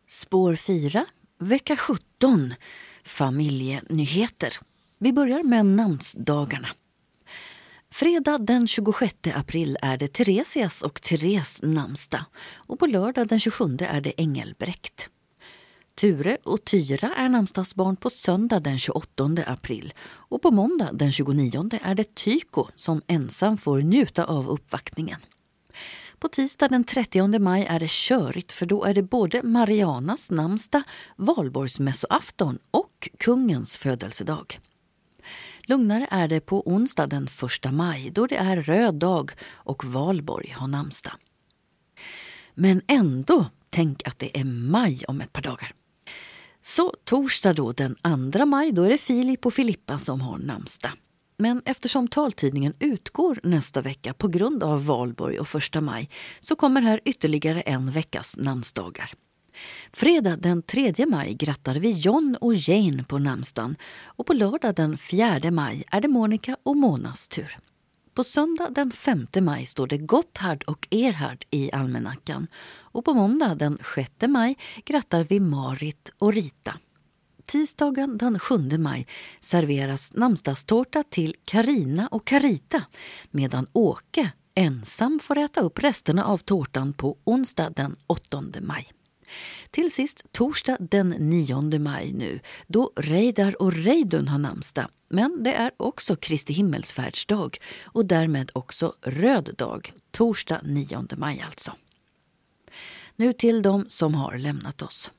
Spår 4, vecka 17, familjenyheter. Vi börjar med namnsdagarna. Fredag den 26 april är det Teresias och Therese namnsdag och på lördag den 27 är det Engelbrekt. Ture och Tyra är namnsdagsbarn på söndag den 28 april och på måndag den 29 är det Tyko som ensam får njuta av uppvaktningen. På tisdag den 30 maj är det körigt för då är det både Marianas namnsdag, valborgsmässoafton och kungens födelsedag. Lugnare är det på onsdag den 1 maj då det är röd dag och Valborg har namnsdag. Men ändå, tänk att det är maj om ett par dagar. Så torsdag då den 2 maj då är det Filip och Filippa som har namnsdag. Men eftersom taltidningen utgår nästa vecka på grund av Valborg och 1 maj så kommer här ytterligare en veckas namnsdagar. Fredag den 3 maj grattar vi John och Jane på namnsdagen och på lördag den 4 maj är det Monica och Monas tur. På söndag den 5 maj står det Gotthard och Erhard i almanackan och på måndag den 6 maj grattar vi Marit och Rita. Tisdagen den 7 maj serveras namnsdagstårta till Karina och Carita medan Åke ensam får äta upp resterna av tårtan på onsdag den 8 maj. Till sist torsdag den 9 maj nu då Reidar och Reidun har namnsdag, men det är också Kristi himmelsfärdsdag och därmed också röd dag, torsdag 9 maj alltså. Nu till de som har lämnat oss.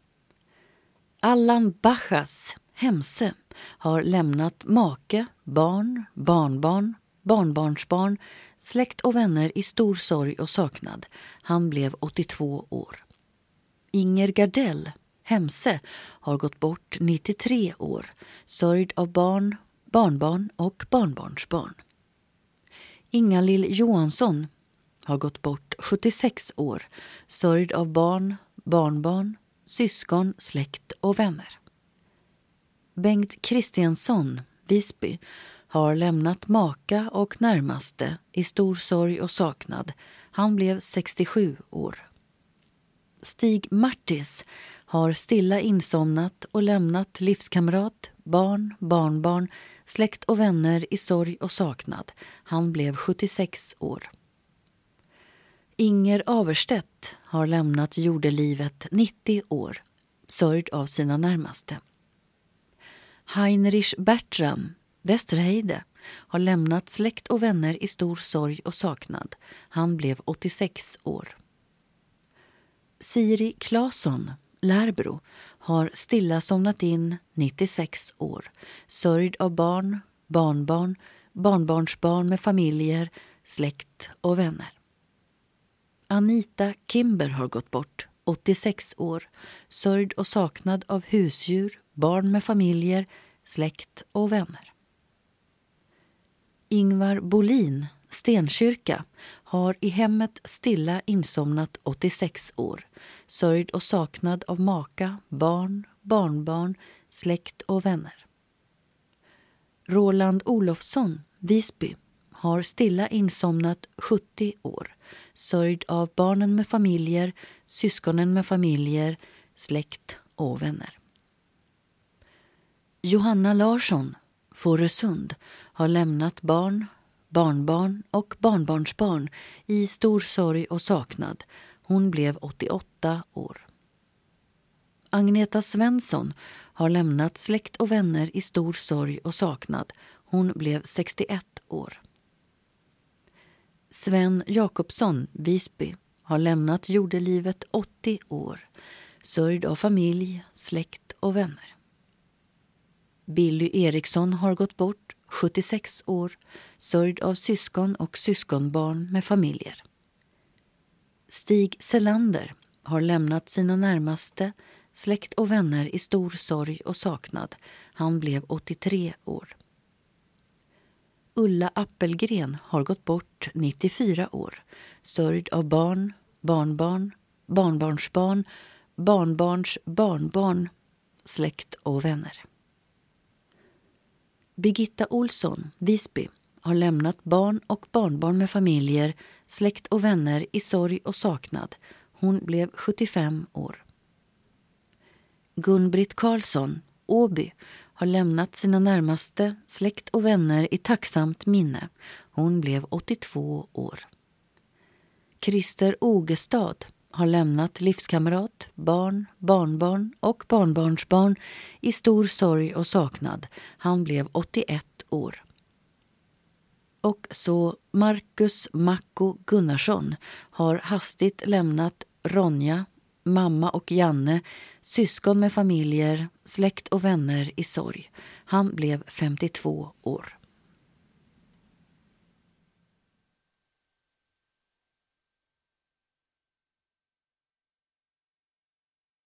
Allan Bachas, Hemse, har lämnat make, barn, barnbarn, barnbarnsbarn, släkt och vänner i stor sorg och saknad. Han blev 82 år. Inger Gardell, Hemse, har gått bort 93 år, sörjd av barn, barnbarn och barnbarnsbarn. Inga-Lill Johansson har gått bort 76 år, sörjd av barn, barnbarn, syskon, släkt och vänner. Bengt Kristiansson, Visby, har lämnat maka och närmaste i stor sorg och saknad. Han blev 67 år. Stig Martis har stilla insomnat och lämnat livskamrat, barn, barnbarn, släkt och vänner i sorg och saknad. Han blev 76 år. Inger Averstedt har lämnat jordelivet 90 år, sörjd av sina närmaste. Heinrich Bertram, Västerheide, har lämnat släkt och vänner i stor sorg och saknad. Han blev 86 år. Siri Claesson, Lärbro, har stilla somnat in 96 år, sörjd av barn, barnbarn, barnbarnsbarn med familjer, släkt och vänner. Anita Kimber har gått bort, 86 år, sörjd och saknad av husdjur, barn med familjer, släkt och vänner. Ingvar Bolin, Stenkyrka, har i hemmet stilla insomnat 86 år, sörjd och saknad av maka, barn, barnbarn, släkt och vänner. Roland Olofsson, Visby, har stilla insomnat 70 år, sörjd av barnen med familjer, syskonen med familjer, släkt och vänner. Johanna Larsson, Fårösund, har lämnat barn, barnbarn och barnbarnsbarn i stor sorg och saknad. Hon blev 88 år. Agneta Svensson har lämnat släkt och vänner i stor sorg och saknad. Hon blev 61 år. Sven Jakobsson, Visby, har lämnat jordelivet 80 år, sörjd av familj, släkt och vänner. Billy Eriksson har gått bort, 76 år, sörjd av syskon och syskonbarn med familjer. Stig Selander har lämnat sina närmaste, släkt och vänner i stor sorg och saknad. Han blev 83 år. Ulla Appelgren har gått bort 94 år, sörjd av barn, barnbarn, barnbarnsbarn, barnbarns barnbarn, släkt och vänner. Birgitta Olsson, Visby, har lämnat barn och barnbarn med familjer, släkt och vänner i sorg och saknad. Hon blev 75 år. Gun-Britt Karlsson, Åby, har lämnat sina närmaste släkt och vänner i tacksamt minne. Hon blev 82 år. Christer Ogestad har lämnat livskamrat, barn, barnbarn och barnbarnsbarn i stor sorg och saknad. Han blev 81 år. Och så Marcus Macko Gunnarsson har hastigt lämnat Ronja, mamma och Janne, syskon med familjer, släkt och vänner i sorg. Han blev 52 år.